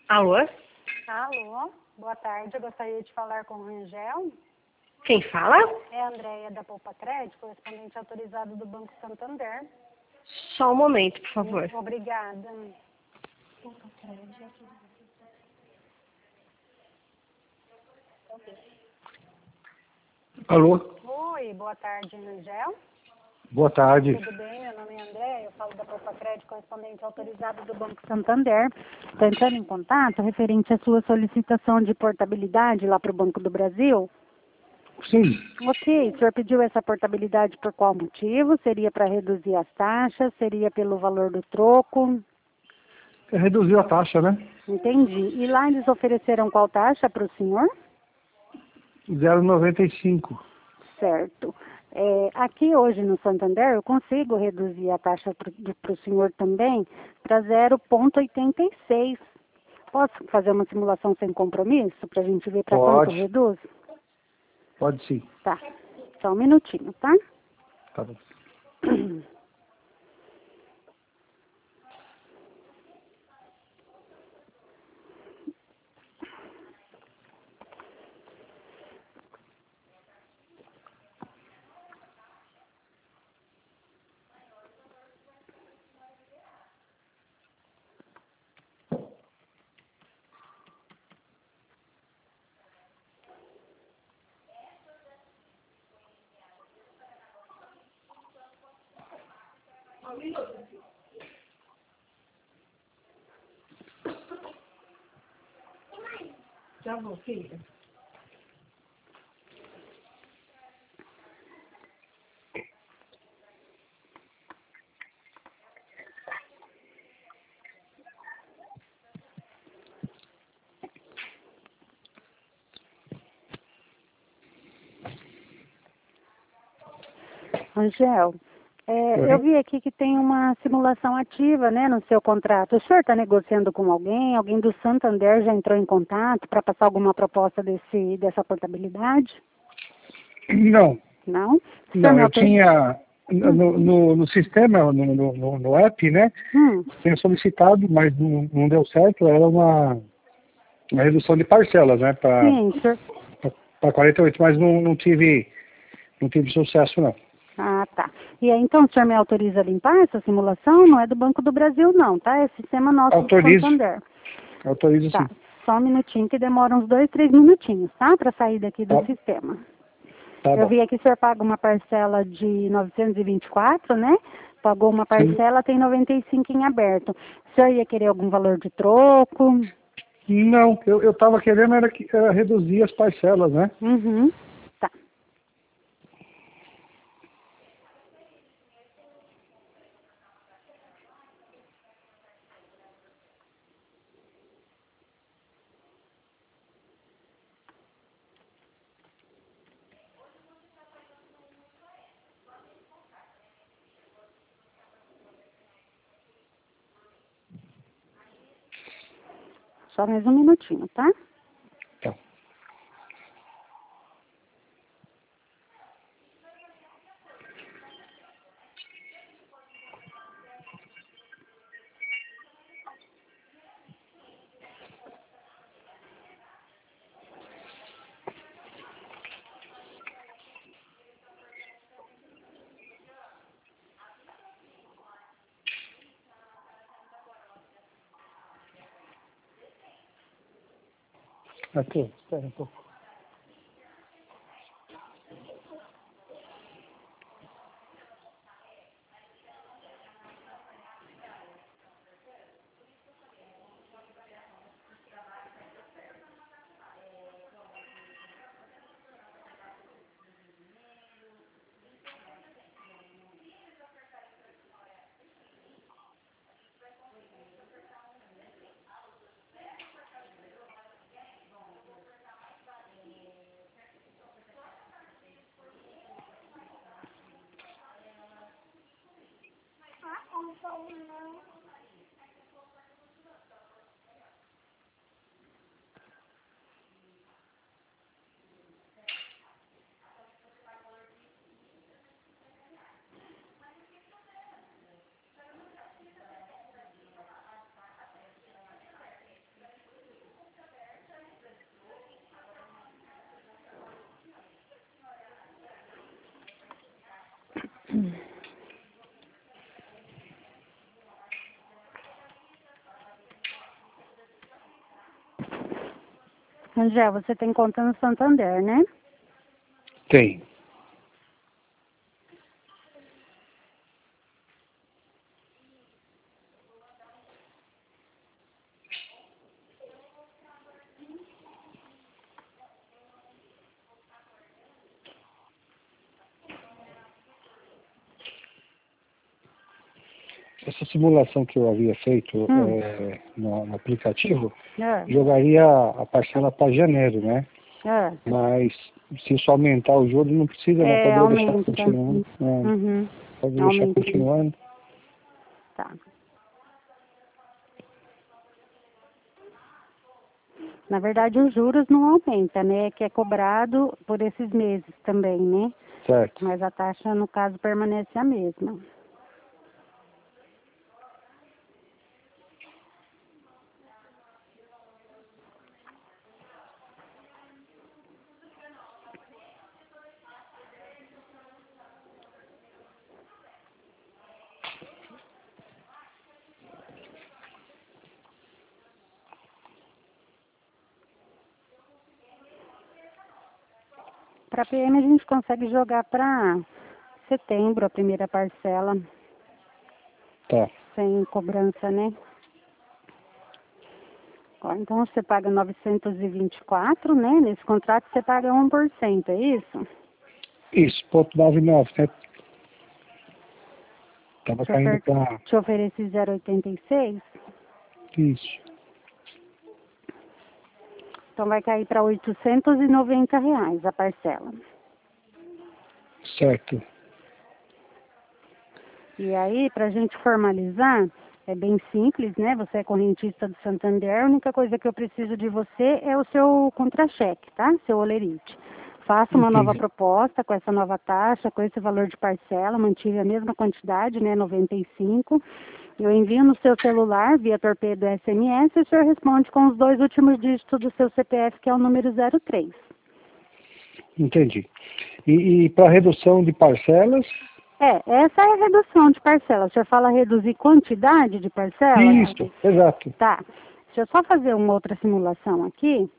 Alô? Alô, boa tarde. Eu gostaria de falar com o Rangel. Quem fala? É a Andréia da Poupa Crédito, correspondente autorizado do Banco Santander. Só um momento, por favor. Obrigada. Poupa Crédito. Alô? Oi, boa tarde, Rangel. Boa tarde. Tudo bem? Meu nome é Andréia, eu falo da Poupa Crédito, correspondente autorizado do Banco Santander. Estou entrando em contato referente à sua solicitação de portabilidade lá para o Banco do Brasil. Sim, Ok, o senhor pediu essa portabilidade por qual motivo? Seria para reduzir as taxas? Seria pelo valor do troco? reduziu a taxa, né? Entendi. E lá eles ofereceram qual taxa para o senhor? 0,95. Certo. Aqui hoje no Santander eu consigo reduzir a taxa para o senhor também para 0,86. Posso fazer uma simulação sem compromisso para a gente ver para quanto Pode. reduz? Pode sim. Tá. Só um minutinho, tá? Tá bom. Já vou, filha. Angel, eu vi aqui que tem uma simulação ativa, né, no seu contrato. O senhor está negociando com alguém? Alguém do Santander já entrou em contato para passar alguma proposta dessa portabilidade? Não, Não? O senhor não, me eu tinha no sistema, no app, né? Tinha solicitado, mas não deu certo. Era uma redução de parcelas, né? Sim, senhor. Para 48, mas não tive sucesso, não. Ah, tá. E aí, então, o senhor me autoriza a limpar essa simulação? Não é do Banco do Brasil, não, tá? É sistema nosso Autorizo. do Santander. Autorizo Tá. sim. Só um minutinho, que demora uns 2, 3 minutinhos, tá? Para sair daqui do Tá. sistema. Tá Eu bom. vi aqui que o senhor paga uma parcela de 924, né? Pagou uma parcela, tem 95 em aberto. O senhor ia querer algum valor de troco? Não, eu estava querendo era reduzir as parcelas, né? Uhum. Tá. Só mais um minutinho, tá? Tá. Aqui, espera um pouco. Angel, você tem conta no Santander, né? Tem. Essa simulação que eu havia feito no aplicativo, jogaria a parcela para janeiro, né? Mas se isso aumentar o juros, não precisa, né? Pode deixar continuando. Pode deixar continuando. Tá. Na verdade, os juros não aumentam, né? Que é cobrado por esses meses também, né? Certo. Mas a taxa, no caso, permanece a mesma. Para PM a gente consegue jogar para setembro, a primeira parcela. Tá. Sem cobrança, né? Então você paga 924, né? Nesse contrato você paga 1%, é isso? Isso, ponto 99, né? Tava caindo para... Te ofereci 0,86? Isso. Então vai cair para R$890 a parcela. Certo. E aí, para a gente formalizar, é bem simples, né? Você é correntista do Santander, a única coisa que eu preciso de você é o seu contra-cheque, tá? Seu olerite. Faça uma nova proposta com essa nova taxa, com esse valor de parcela, mantive a mesma quantidade, né? 95. Eu envio no seu celular, via torpedo SMS, e o senhor responde com os 2 últimos dígitos do seu CPF, que é o número 03. Entendi. E para redução de parcelas? Essa é a redução de parcela. O senhor fala reduzir quantidade de parcela? Isso, exato. Tá. Deixa eu só fazer uma outra simulação aqui.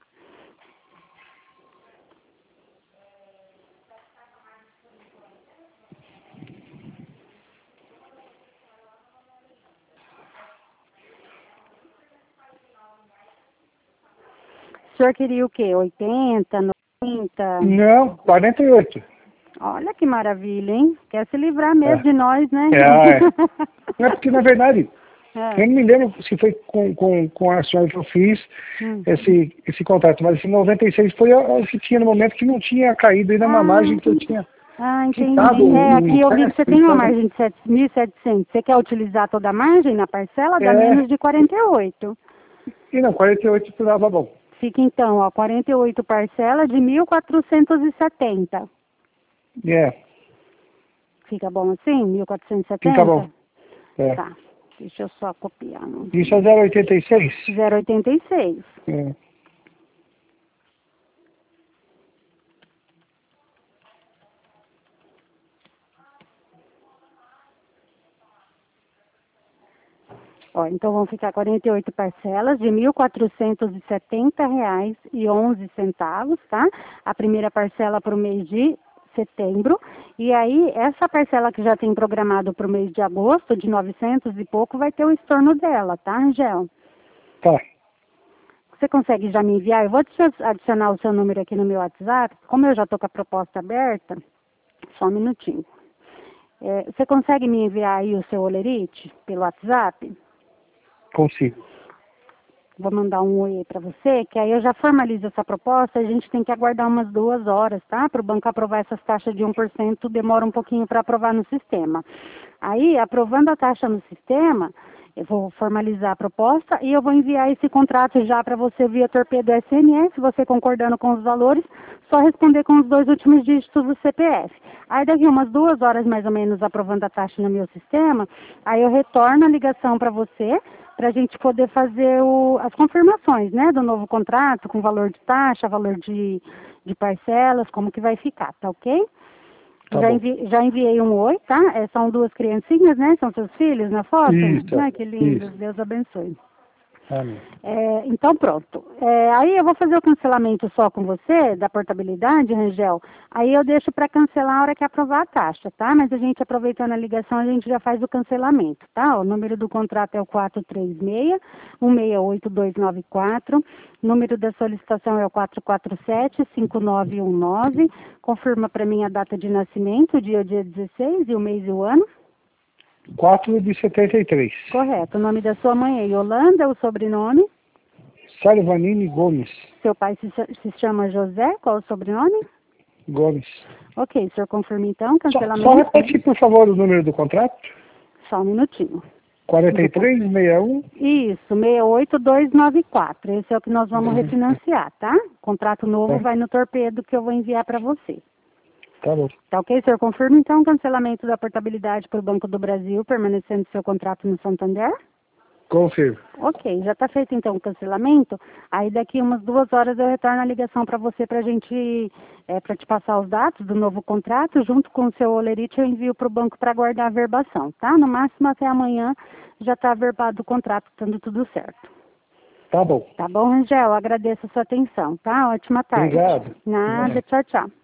O senhor queria o quê? 80, 90? Não, 48. Olha que maravilha, hein? Quer se livrar mesmo de nós, né? Não é porque, na verdade, eu não me lembro se foi com a senhora que eu fiz esse contrato, mas esse 96 foi o que tinha no momento que não tinha caído ainda na margem que eu tinha. Entendi. Aqui eu vi que você tem uma margem de 1.700. Você quer utilizar toda a margem na parcela? Dá menos de 48. E não, 48 dava bom. Fica então, ó, 48 parcela de 1.470. Fica bom assim? 1.470? Fica bom. Tá. Deixa eu só copiar. Isso é 0,86? 0,86. Ó, então vão ficar 48 parcelas de R$ 1.470,11, tá? A primeira parcela para o mês de setembro. E aí, essa parcela que já tem programado para o mês de agosto, de 900 e pouco, vai ter o estorno dela, tá, Angel? Tá. Você consegue já me enviar? Eu vou adicionar o seu número aqui no meu WhatsApp. Como eu já estou com a proposta aberta, só um minutinho. Você consegue me enviar aí o seu olerite pelo WhatsApp? Consigo. Vou mandar um oi para você, que aí eu já formalizo essa proposta. A gente tem que aguardar umas 2 horas, tá? Para o banco aprovar essas taxas de 1%, demora um pouquinho para aprovar no sistema. Aí, aprovando a taxa no sistema, eu vou formalizar a proposta e eu vou enviar esse contrato já para você via torpedo SMS, você concordando com os valores, só responder com os 2 últimos dígitos do CPF. Aí daqui umas 2 horas mais ou menos aprovando a taxa no meu sistema, aí eu retorno a ligação para você, para a gente poder fazer as confirmações, né, do novo contrato, com valor de taxa, valor de parcelas, como que vai ficar, tá ok? Tá já enviei um oi, tá? São 2 criancinhas, né? São seus filhos na foto? Isso. Que lindo, Deus abençoe. Amém. Então, pronto. Aí eu vou fazer o cancelamento só com você, da portabilidade, Rangel. Aí eu deixo para cancelar a hora que aprovar a taxa, tá? Mas a gente, aproveitando a ligação, a gente já faz o cancelamento, tá? O número do contrato é o 436-168294. Número da solicitação é o 447-5919. Confirma para mim a data de nascimento, o dia 16 e o mês e o ano. 4 de 73. Correto. O nome da sua mãe é Yolanda, o sobrenome? Salvanini Gomes. Seu pai se chama José, qual o sobrenome? Gomes. Ok, o senhor confirma então, cancelamento. Só repete, por favor, o número do contrato. Só um minutinho. 4361? Isso, 68294. Esse é o que nós vamos refinanciar, tá? Contrato novo vai no torpedo que eu vou enviar para você. Tá bom. Tá ok, senhor? Confirma então o cancelamento da portabilidade para o Banco do Brasil, permanecendo seu contrato no Santander? Confirmo. Ok, já está feito então o cancelamento. Aí daqui umas 2 horas eu retorno a ligação para você para para te passar os dados do novo contrato. Junto com o seu olerite eu envio para o banco para guardar a verbação, tá? No máximo até amanhã já está averbado o contrato, estando tudo certo. Tá bom. Tá bom, Rangel? Agradeço a sua atenção, tá? Ótima tarde. Obrigado. Nada, tchau, tchau.